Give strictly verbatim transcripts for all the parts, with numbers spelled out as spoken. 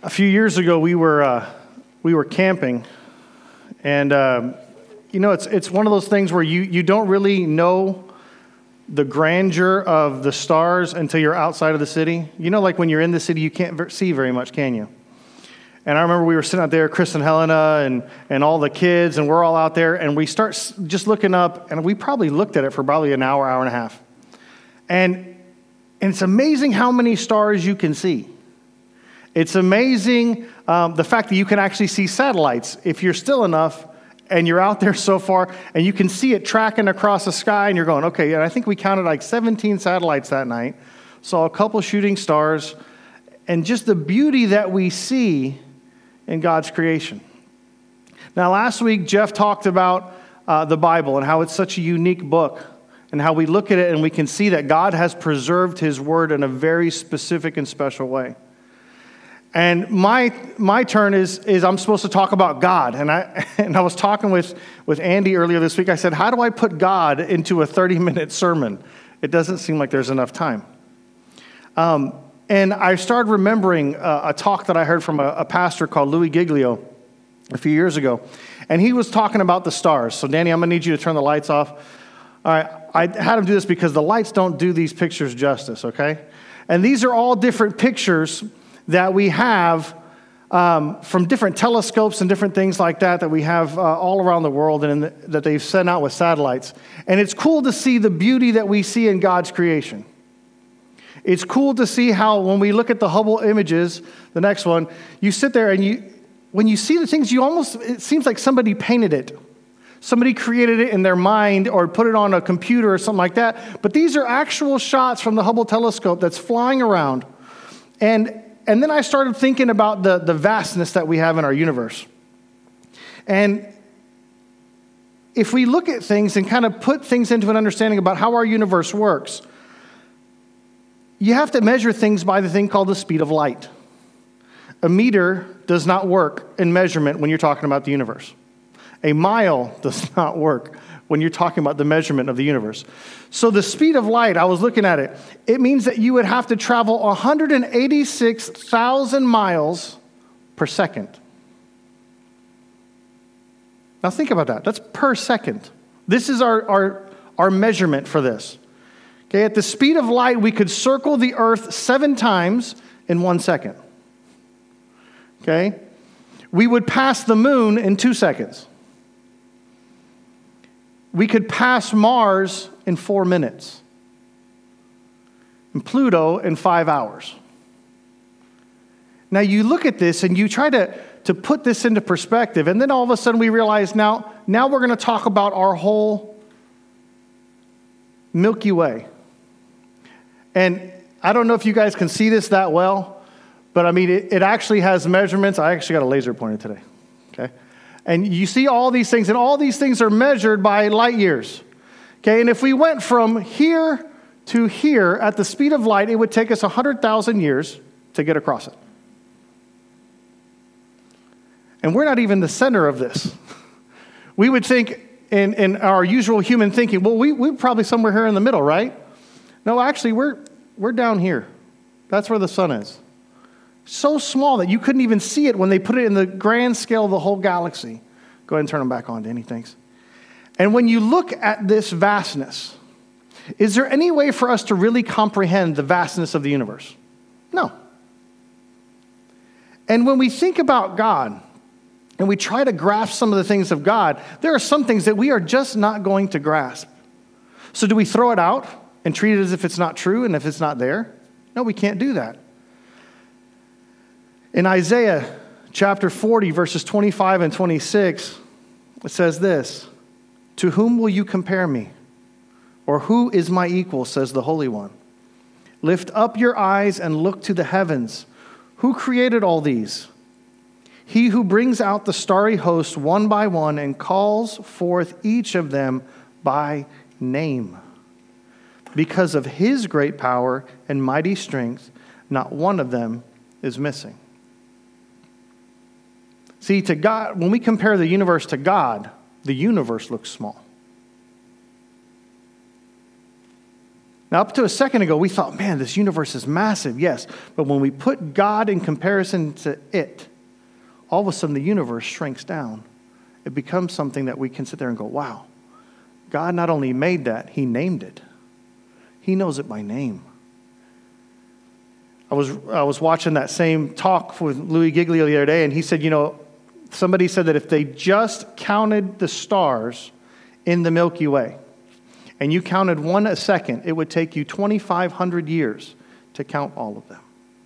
A few years ago, we were uh, we were camping, and um, you know, it's it's one of those things where you you don't really know the grandeur of the stars until you're outside of the city. You know, like when you're in the city, you can't see very much, can you? And I remember we were sitting out there, Chris and Helena, and and all the kids, and we're all out there, and we start just looking up, and we probably looked at it for probably an hour, hour and a half, and and it's amazing how many stars you can see. It's amazing um, the fact that you can actually see satellites if you're still enough and you're out there so far and you can see it tracking across the sky and you're going, okay, and I think we counted like seventeen satellites that night, saw a couple shooting stars, and just the beauty that we see in God's creation. Now, last week, Jeff talked about uh, the Bible and how it's such a unique book and how we look at it and we can see that God has preserved his word in a very specific and special way. And my my turn is is I'm supposed to talk about God. And I and I was talking with, with Andy earlier this week. I said, how do I put God into a thirty-minute sermon? It doesn't seem like there's enough time. Um, and I started remembering a, a talk that I heard from a, a pastor called Louis Giglio a few years ago. And he was talking about the stars. So, Danny, I'm going to need you to turn the lights off. All right, I had him do this because the lights don't do these pictures justice, okay? And these are all different pictures that we have um, from different telescopes and different things like that that we have uh, all around the world and in the, that they've sent out with satellites. And it's cool to see the beauty that we see in God's creation. It's cool to see how when we look at the Hubble images, the next one, you sit there and you, when you see the things, you almost, it seems like somebody painted it. Somebody created it in their mind or put it on a computer or something like that. But these are actual shots from the Hubble telescope that's flying around. And And then I started thinking about the, the vastness that we have in our universe. And if we look at things and kind of put things into an understanding about how our universe works, you have to measure things by the thing called the speed of light. A meter does not work in measurement when you're talking about the universe. A mile does not work when you're talking about the measurement of the universe. So the speed of light, I was looking at it, it means that you would have to travel one hundred eighty-six thousand miles per second. Now think about that. That's per second. This is our, our, our measurement for this. Okay, at the speed of light, we could circle the earth seven times in one second. Okay? We would pass the moon in two seconds. We could pass Mars in four minutes. And Pluto in five hours. Now you look at this and you try to, to put this into perspective, and then all of a sudden we realize now, now we're going to talk about our whole Milky Way. And I don't know if you guys can see this that well, but I mean, it, it actually has measurements. I actually got a laser pointer today, okay? And you see all these things, and all these things are measured by light years. Okay, and if we went from here to here at the speed of light, it would take us one hundred thousand years to get across it. And we're not even the center of this. We would think in, in our usual human thinking, well, we, we're probably somewhere here in the middle, right? No, actually, we're, we're down here. That's where the sun is. So small that you couldn't even see it when they put it in the grand scale of the whole galaxy. Go ahead and turn them back on, Danny, thanks. And when you look at this vastness, is there any way for us to really comprehend the vastness of the universe? No. And when we think about God, and we try to grasp some of the things of God, there are some things that we are just not going to grasp. So do we throw it out and treat it as if it's not true and if it's not there? No, we can't do that. In Isaiah chapter forty, verses twenty-five and twenty-six, it says this, "To whom will you compare me? Or who is my equal, says the Holy One? Lift up your eyes and look to the heavens. Who created all these? He who brings out the starry host one by one and calls forth each of them by name. Because of his great power and mighty strength, not one of them is missing." See, to God, when we compare the universe to God, the universe looks small. Now, up to a second ago, we thought, man, this universe is massive, yes. But when we put God in comparison to it, all of a sudden the universe shrinks down. It becomes something that we can sit there and go, wow, God not only made that, he named it. He knows it by name. I was I was watching that same talk with Louis Giglio the other day, and he said, you know, somebody said that if they just counted the stars in the Milky Way, and you counted one a second, it would take you twenty-five hundred years to count all of them.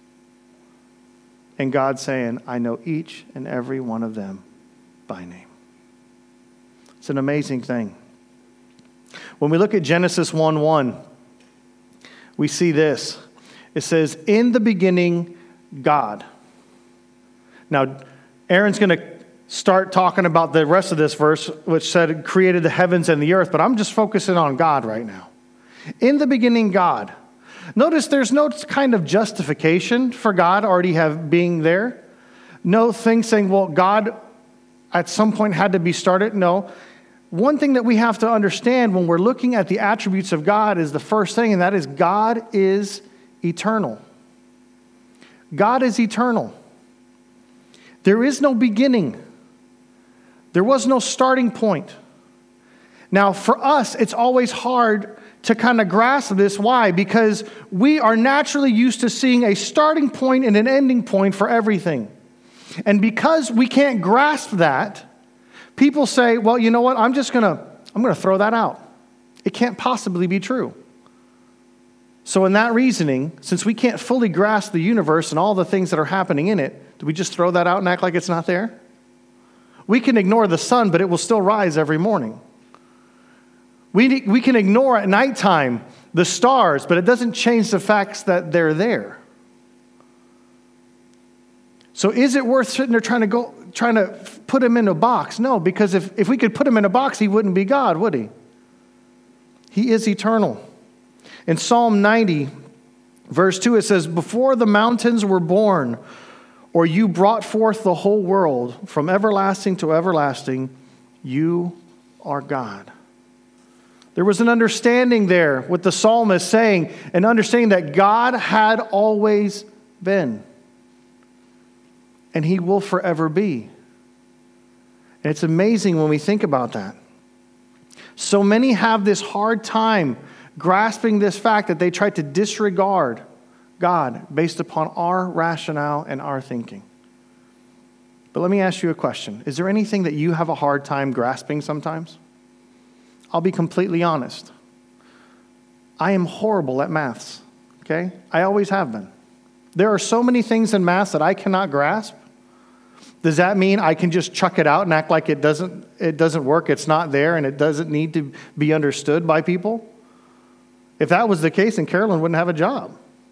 And God's saying, I know each and every one of them by name. It's an amazing thing. When we look at Genesis one one, we see this. It says, in the beginning, God. Now, Aaron's going to start talking about the rest of this verse, which said, created the heavens and the earth, but I'm just focusing on God right now. In the beginning, God. Notice there's no kind of justification for God already have being there. No thing saying, well, God at some point had to be started. No. One thing that we have to understand when we're looking at the attributes of God is the first thing, and that is God is eternal. God is eternal. There is no beginning. There was no starting point. Now, for us, it's always hard to kind of grasp this. Why? Because we are naturally used to seeing a starting point and an ending point for everything. And because we can't grasp that, people say, well, you know what? I'm just going to I'm going to throw that out. It can't possibly be true. So in that reasoning, since we can't fully grasp the universe and all the things that are happening in it, do we just throw that out and act like it's not there? We can ignore the sun, but it will still rise every morning. We, we can ignore at nighttime the stars, but it doesn't change the facts that they're there. So is it worth sitting there trying to go, trying to put him in a box? No, because if, if we could put him in a box, he wouldn't be God, would he? He is eternal. In Psalm ninety, verse two, it says, before the mountains were born, or you brought forth the whole world, from everlasting to everlasting, you are God. There was an understanding there with the psalmist saying, an understanding that God had always been. And he will forever be. And it's amazing when we think about that. So many have this hard time grasping this fact that they try to disregard God based upon our rationale and our thinking. But let me ask you a question. Is there anything that you have a hard time grasping sometimes? I'll be completely honest. I am horrible at maths, okay? I always have been. There are so many things in math that I cannot grasp. Does that mean I can just chuck it out and act like it doesn't, it doesn't work, it's not there, and it doesn't need to be understood by people? If that was the case, then Carolyn wouldn't have a job.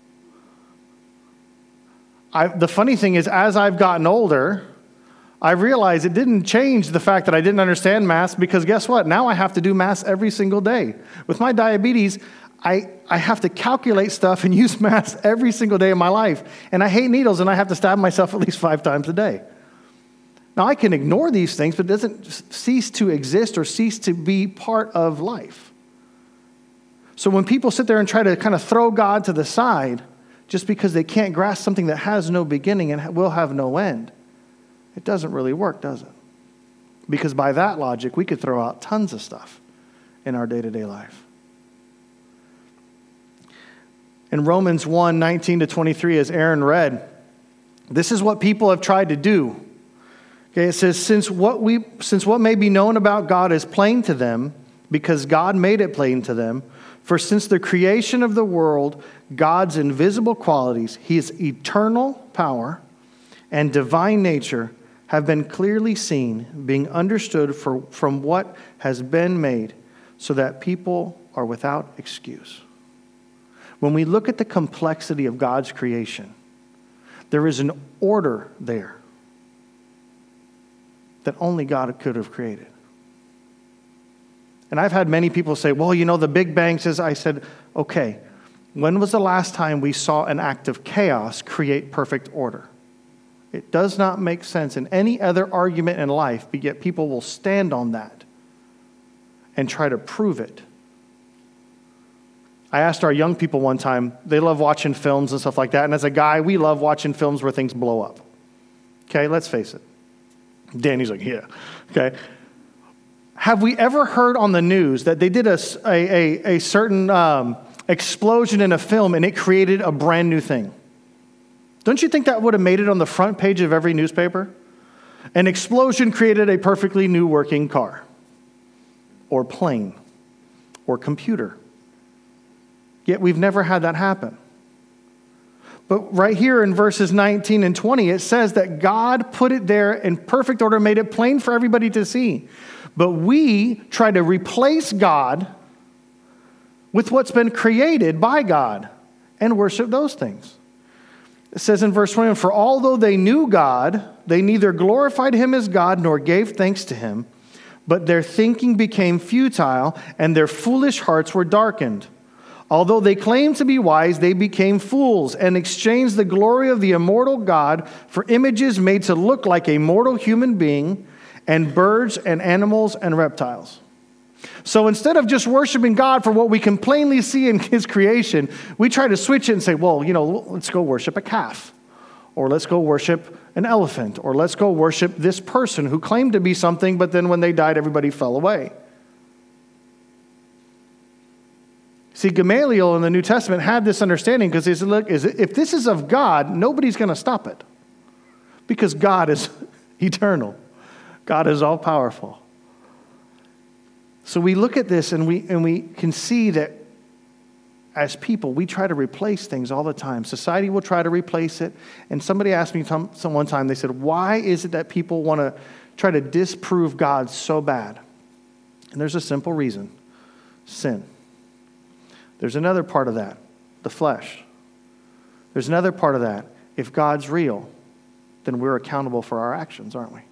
I, the funny thing is, as I've gotten older, I realized it didn't change the fact that I didn't understand math, because guess what? Now I have to do math every single day. With my diabetes, I, I have to calculate stuff and use math every single day of my life. And I hate needles, and I have to stab myself at least five times a day. Now, I can ignore these things, but it doesn't cease to exist or cease to be part of life. So when people sit there and try to kind of throw God to the side just because they can't grasp something that has no beginning and will have no end, it doesn't really work, does it? Because by that logic, we could throw out tons of stuff in our day-to-day life. In Romans one, nineteen to twenty-three, as Aaron read, this is what people have tried to do. Okay, it says, since what we, since what may be known about God is plain to them, because God made it plain to them, for since the creation of the world, God's invisible qualities, his eternal power and divine nature have been clearly seen, being understood for, from what has been made, so that people are without excuse. When we look at the complexity of God's creation, there is an order there that only God could have created. And I've had many people say, well, you know, the Big Bang says, I said, okay, when was the last time we saw an act of chaos create perfect order? It does not make sense in any other argument in life, but yet people will stand on that and try to prove it. I asked our young people one time, they love watching films and stuff like that. And as a guy, we love watching films where things blow up. Okay, let's face it. Danny's like, yeah. Okay. Have we ever heard on the news that they did a, a, a, a certain um, explosion in a film and it created a brand new thing? Don't you think that would have made it on the front page of every newspaper? An explosion created a perfectly new working car, or plane, or computer. Yet we've never had that happen. But right here in verses nineteen and twenty, it says that God put it there in perfect order, made it plain for everybody to see. But we try to replace God with what's been created by God and worship those things. It says in verse twenty-one, for although they knew God, they neither glorified him as God nor gave thanks to him, but their thinking became futile and their foolish hearts were darkened. Although they claimed to be wise, they became fools and exchanged the glory of the immortal God for images made to look like a mortal human being and birds and animals and reptiles. So instead of just worshiping God for what we can plainly see in his creation, we try to switch it and say, well, you know, let's go worship a calf, or let's go worship an elephant, or let's go worship this person who claimed to be something, but then when they died, everybody fell away. See, Gamaliel in the New Testament had this understanding because he said, look, if this is of God, nobody's going to stop it because God is eternal. God is all-powerful. So we look at this and we and we can see that as people, we try to replace things all the time. Society will try to replace it. And somebody asked me some, some one time, they said, why is it that people want to try to disprove God so bad? And there's a simple reason: sin. There's another part of that, the flesh. There's another part of that. If God's real, then we're accountable for our actions, aren't we?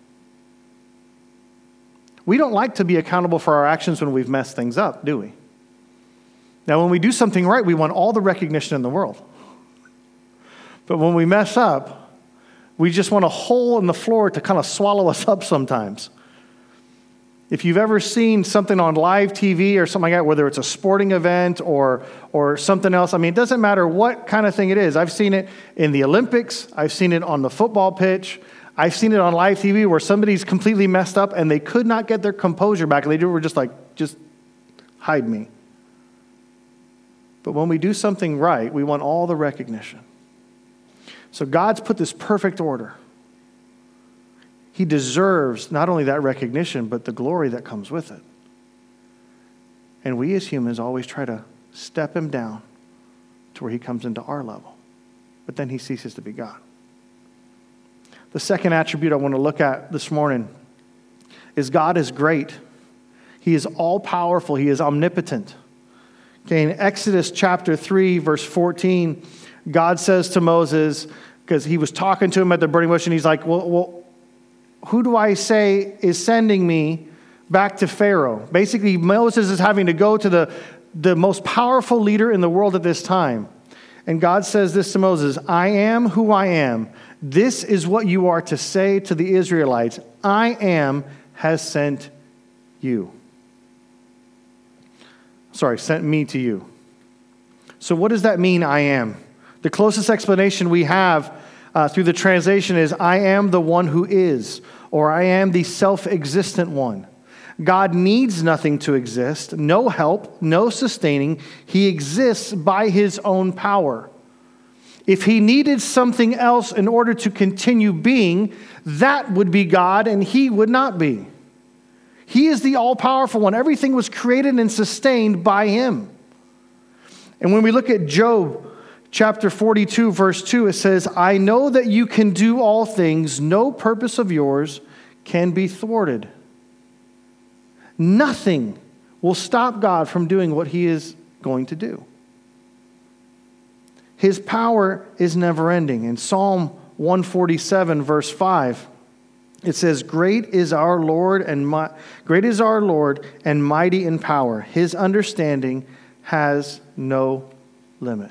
We don't like to be accountable for our actions when we've messed things up, do we? Now, when we do something right, we want all the recognition in the world. But when we mess up, we just want a hole in the floor to kind of swallow us up sometimes. If you've ever seen something on live T V or something like that, whether it's a sporting event or or something else, I mean, it doesn't matter what kind of thing it is. I've seen it in the Olympics. I've seen it on the football pitch. I've seen it on live T V where somebody's completely messed up and they could not get their composure back. And they were just like, just hide me. But when we do something right, we want all the recognition. So God's put this perfect order. He deserves not only that recognition, but the glory that comes with it. And we as humans always try to step him down to where he comes into our level. But then he ceases to be God. The second attribute I want to look at this morning is God is great. He is all-powerful. He is omnipotent. Okay, in Exodus chapter three, verse fourteen, God says to Moses, because he was talking to him at the burning bush, and he's like, well, well, who do I say is sending me back to Pharaoh? Basically, Moses is having to go to the, the most powerful leader in the world at this time. And God says this to Moses: I am who I am. This is what you are to say to the Israelites. I am has sent you. Sorry, sent me to you. So what does that mean, I am? The closest explanation we have uh, through the translation is, I am the one who is, or I am the self-existent one. God needs nothing to exist, no help, no sustaining. He exists by his own power. If he needed something else in order to continue being, that would be God and he would not be. He is the all-powerful one. Everything was created and sustained by him. And when we look at Job chapter forty-two, verse two, it says, I know that you can do all things. No purpose of yours can be thwarted. Nothing will stop God from doing what he is going to do. His power is never ending. In Psalm one forty-seven, verse five, it says, Great is our Lord and mi- great is our Lord and mighty in power. His understanding has no limit.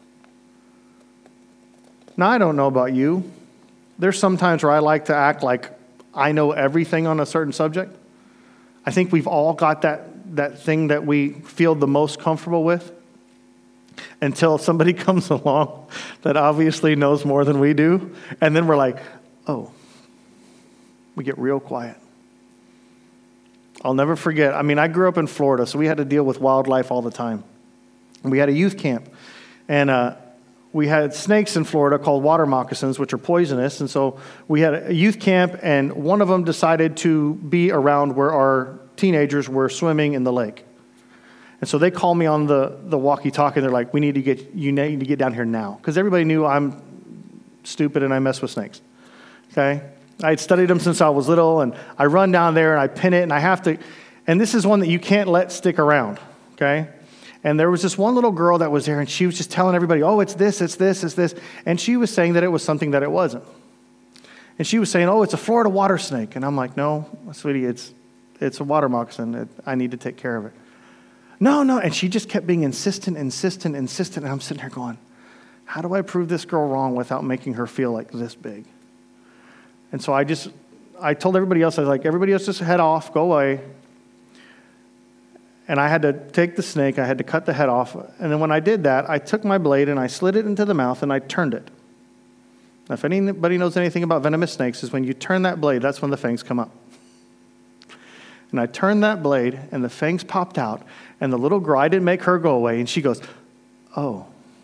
Now, I don't know about you. There's some times where I like to act like I know everything on a certain subject. I think we've all got that, that thing that we feel the most comfortable with. until somebody comes along that obviously knows more than we do. And then we're like, oh, we get real quiet. I'll never forget. I mean, I grew up in Florida, so we had to deal with wildlife all the time. And we had a youth camp. And uh, we had snakes in Florida called water moccasins, which are poisonous. And so we had a youth camp, and one of them decided to be around where our teenagers were swimming in the lake. And so they called me on the, the walkie-talkie, and they're like, we need to get, you need to get down here now. Because everybody knew I'm stupid and I mess with snakes. Okay? I had studied them since I was little, and I run down there and I pin it, and I have to, and this is one that you can't let stick around, okay? And there was this one little girl that was there, and she was just telling everybody, oh, it's this, it's this, it's this. And she was saying that it was something that it wasn't. And she was saying, oh, it's a Florida water snake. And I'm like, no, sweetie, it's it's a water moccasin. It, I need to take care of it. No, no. And she just kept being insistent, insistent, insistent. And I'm sitting there going, how do I prove this girl wrong without making her feel like this big? And so I just, I told everybody else, I was like, everybody else just head off, go away. And I had to take the snake, I had to cut the head off. And then when I did that, I took my blade and I slid it into the mouth and I turned it. Now, if anybody knows anything about venomous snakes, is when you turn that blade, that's when the fangs come up. And I turned that blade and the fangs popped out. And the little girl, I didn't make her go away. And she goes, oh.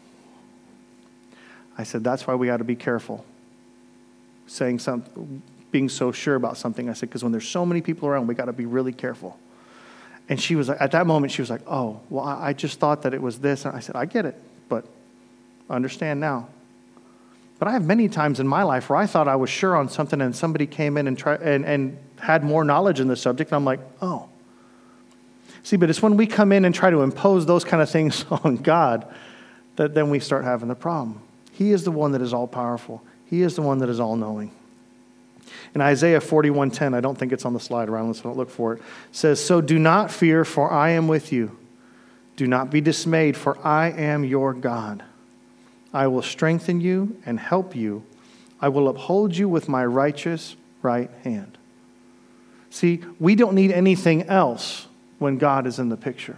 I said, that's why we got to be careful. Saying something, being so sure about something. I said, because when there's so many people around, we got to be really careful. And she was like, at that moment, she was like, oh, well, I just thought that it was this. And I said, I get it, but I understand now. But I have many times in my life where I thought I was sure on something, and somebody came in and try, and, and had more knowledge in the subject, and I'm like, oh. See, but it's when we come in and try to impose those kind of things on God that then we start having the problem. He is the one that is all-powerful. He is the one that is all-knowing. In Isaiah forty-one ten, I don't think it's on the slide around, let's don't look for it, says, so do not fear, for I am with you. Do not be dismayed, for I am your God. I will strengthen you and help you. I will uphold you with my righteous right hand. See, we don't need anything else when God is in the picture.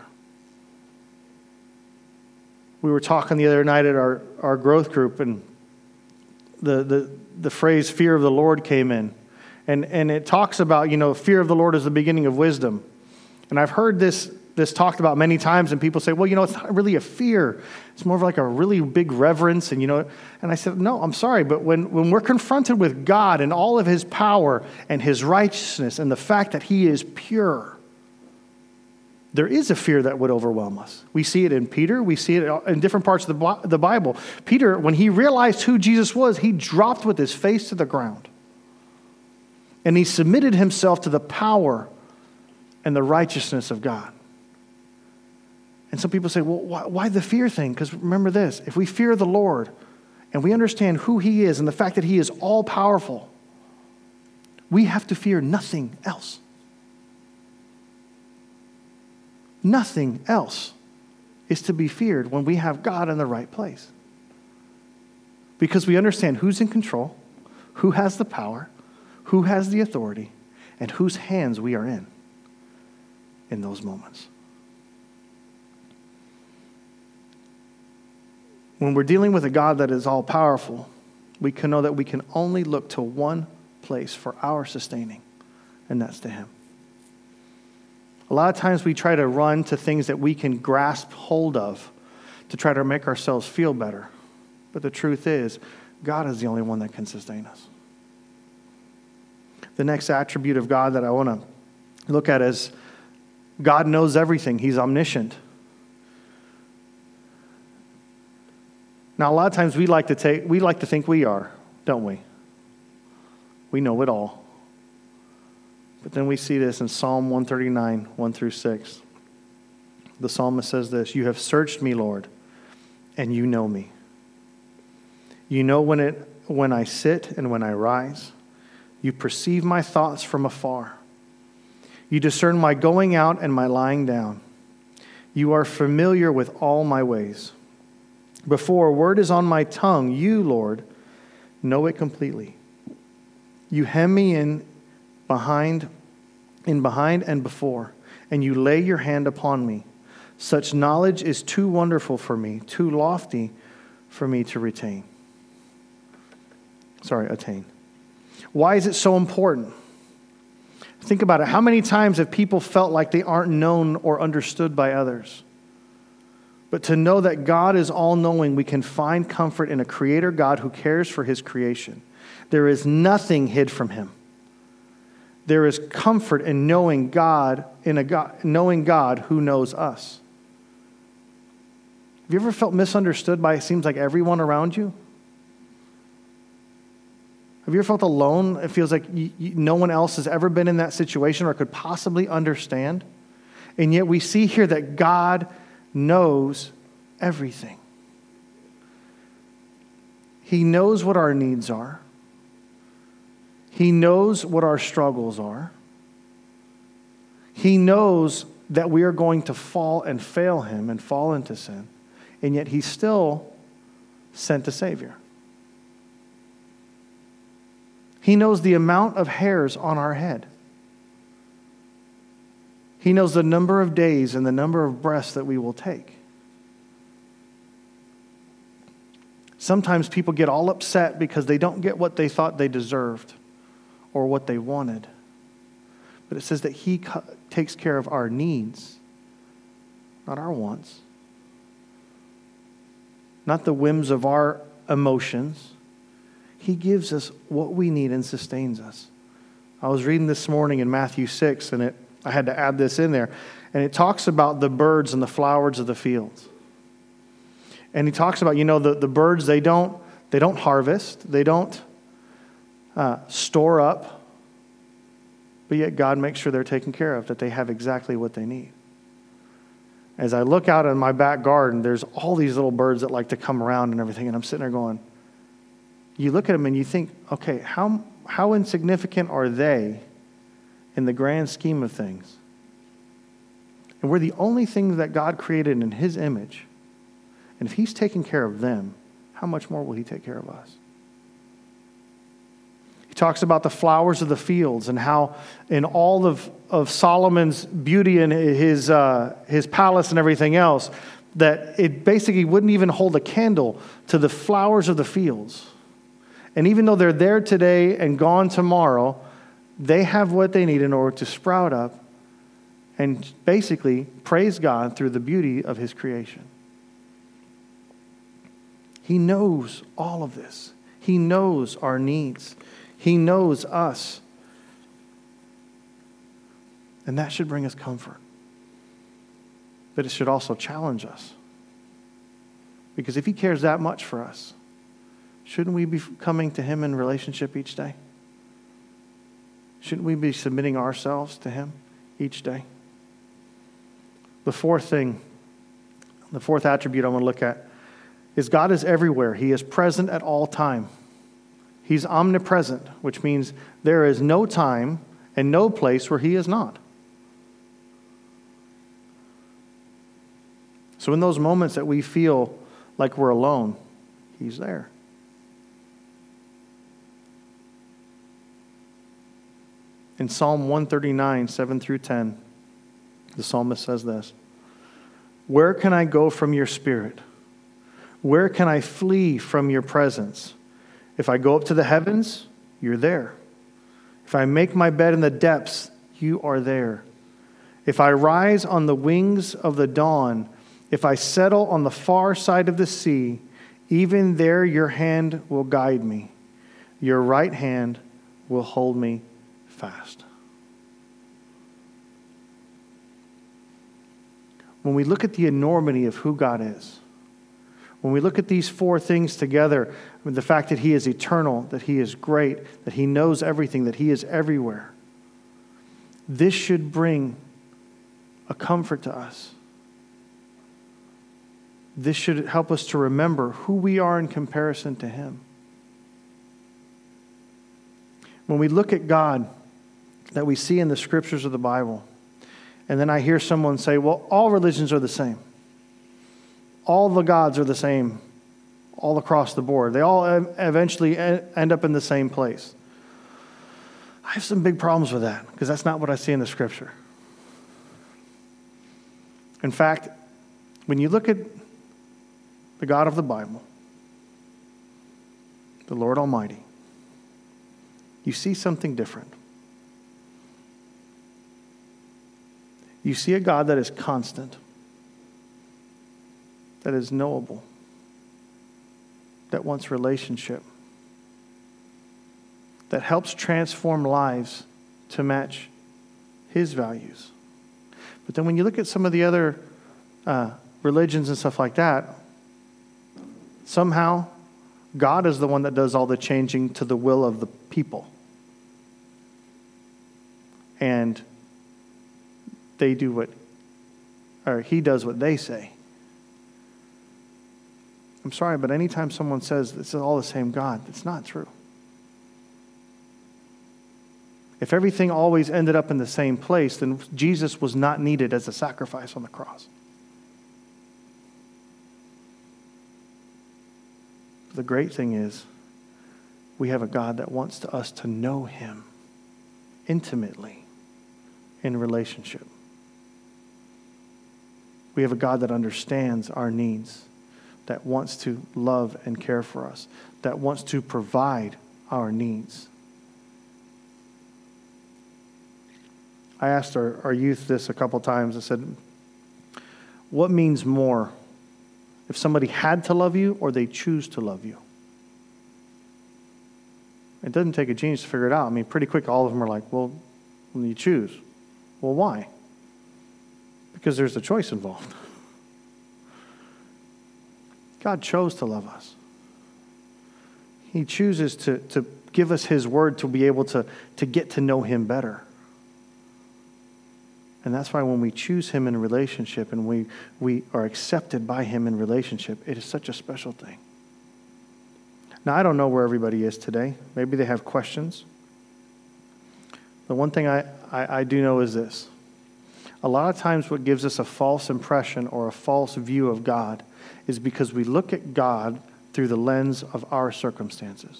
We were talking the other night at our, our growth group, and the, the, the phrase fear of the Lord came in. And, and it talks about, you know, fear of the Lord is the beginning of wisdom. And I've heard this, this talked about many times, and people say, well, you know, it's not really a fear. It's more of like a really big reverence. And, you know, and I said, no, I'm sorry. But when, when we're confronted with God and all of his power and his righteousness and the fact that he is pure, there is a fear that would overwhelm us. We see it in Peter. We see it in different parts of the, the Bible. Peter, when he realized who Jesus was, he dropped with his face to the ground. And he submitted himself to the power and the righteousness of God. And some people say, well, why, why the fear thing? Because remember this, if we fear the Lord and we understand who he is and the fact that he is all-powerful, we have to fear nothing else. Nothing else is to be feared when we have God in the right place. Because we understand who's in control, who has the power, who has the authority, and whose hands we are in in those moments. When we're dealing with a God that is all-powerful, we can know that we can only look to one place for our sustaining, and that's to him. A lot of times we try to run to things that we can grasp hold of to try to make ourselves feel better. But the truth is, God is the only one that can sustain us. The next attribute of God that I want to look at is God knows everything. He's omniscient. Now, a lot of times we like to take, we like to think we are, don't we? We know it all. But then we see this in Psalm one thirty-nine, one through six. The psalmist says this, you have searched me, Lord, and you know me. You know when it when I sit and when I rise. You perceive my thoughts from afar. You discern my going out and my lying down. You are familiar with all my ways. Before a word is on my tongue, you, Lord, know it completely. You hem me in behind, in behind and before, and you lay your hand upon me. Such knowledge is too wonderful for me, too lofty for me to retain. Sorry, attain. Why is it so important? Think about it. How many times have people felt like they aren't known or understood by others? But to know that God is all-knowing, we can find comfort in a creator God who cares for his creation. There is nothing hid from him. There is comfort in knowing God, in a God, knowing God who knows us. Have you ever felt misunderstood by, it seems like, everyone around you? Have you ever felt alone? It feels like you, you, no one else has ever been in that situation or could possibly understand. And yet we see here that God knows everything. He knows what our needs are. He knows what our struggles are. He knows that we are going to fall and fail him and fall into sin. And yet he still sent a Savior. He knows the amount of hairs on our head. He knows the number of days and the number of breaths that we will take. Sometimes people get all upset because they don't get what they thought they deserved or what they wanted. But it says that he co- takes care of our needs, not our wants, not the whims of our emotions. He gives us what we need and sustains us. I was reading this morning in Matthew six, and it I had to add this in there. And it talks about the birds and the flowers of the fields. And he talks about, you know, the, the birds, they don't, they don't harvest. They don't uh, store up. But yet God makes sure they're taken care of, that they have exactly what they need. As I look out in my back garden, there's all these little birds that like to come around and everything. And I'm sitting there going, you look at them and you think, okay, how how insignificant are they in the grand scheme of things? And we're the only things that God created in his image. And if he's taking care of them, how much more will he take care of us? He talks about the flowers of the fields and how in all of, of Solomon's beauty and his, uh, his palace and everything else, that it basically wouldn't even hold a candle to the flowers of the fields. And even though they're there today and gone tomorrow, they have what they need in order to sprout up and basically praise God through the beauty of his creation. He knows all of this. He knows our needs. He knows us. And that should bring us comfort. But it should also challenge us. Because if he cares that much for us, shouldn't we be coming to him in relationship each day? Shouldn't we be submitting ourselves to him each day? The fourth thing, the fourth attribute I want to look at is God is everywhere. He is present at all time. He's omnipresent, which means there is no time and no place where he is not. So in those moments that we feel like we're alone, he's there. In Psalm one thirty-nine, seven through ten, the psalmist says this: "Where can I go from your spirit? Where can I flee from your presence? If I go up to the heavens, you're there. If I make my bed in the depths, you are there. If I rise on the wings of the dawn, if I settle on the far side of the sea, even there your hand will guide me. Your right hand will hold me fast." When we look at the enormity of who God is, when we look at these four things together, with the fact that he is eternal, that he is great, that he knows everything, that he is everywhere, this should bring a comfort to us. This should help us to remember who we are in comparison to him. When we look at God that we see in the scriptures of the Bible, and then I hear someone say, well, all religions are the same. All the gods are the same all across the board. They all eventually end up in the same place. I have some big problems with that because that's not what I see in the scripture. In fact, When you look at the God of the Bible, the Lord Almighty, you see something different. You see a God that is constant, that is knowable, that wants relationship, that helps transform lives to match his values. But then when you look at some of the other uh, religions and stuff like that, somehow God is the one that does all the changing to the will of the people. And they do what, or he does what they say. I'm sorry, but anytime someone says it's all the same God, it's not true. If everything always ended up in the same place, then Jesus was not needed as a sacrifice on the cross. The great thing is, we have a God that wants to us to know him intimately in relationship. We have a God that understands our needs, that wants to love and care for us, that wants to provide our needs. I asked our, our youth this a couple times. I said, what means more? If somebody had to love you or they choose to love you? It doesn't take a genius to figure it out. I mean, pretty quick, all of them are like, well, when you choose. Well, why? Because there's a choice involved. God chose to love us. He chooses to, to give us his word to be able to, to get to know him better. And that's why when we choose him in a relationship and we, we are accepted by him in relationship, it is such a special thing. Now, I don't know where everybody is today. Maybe they have questions. The one thing I, I, I do know is this. A lot of times what gives us a false impression or a false view of God is because we look at God through the lens of our circumstances.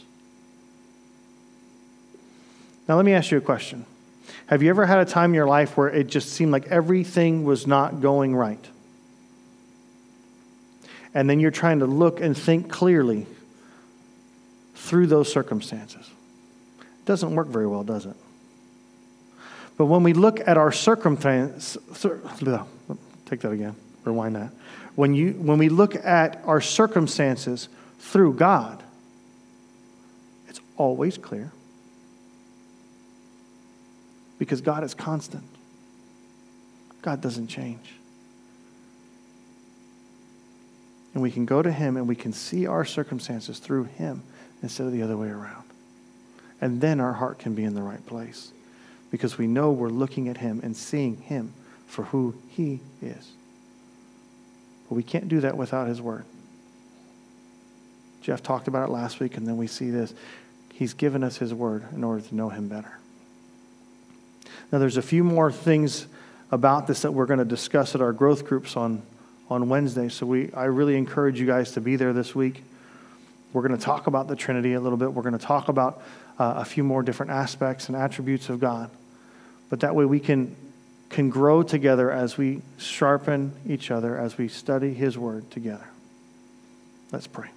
Now, let me ask you a question. Have you ever had a time in your life where it just seemed like everything was not going right? And then you're trying to look and think clearly through those circumstances. It doesn't work very well, does it? But when we look at our circumstance, take that again, rewind that. When you when we look at our circumstances through God, it's always clear. Because God is constant. God doesn't change. And we can go to him and we can see our circumstances through him instead of the other way around. And then our heart can be in the right place. Because we know we're looking at him and seeing him for who he is. But we can't do that without his word. Jeff talked about it last week, and then we see this. He's given us his word in order to know him better. Now, there's a few more things about this that we're going to discuss at our growth groups on, on Wednesday. So we, I really encourage you guys to be there this week. We're going to talk about the Trinity a little bit. We're going to talk about uh, a few more different aspects and attributes of God. But that way we can, can grow together as we sharpen each other, as we study his word together. Let's pray.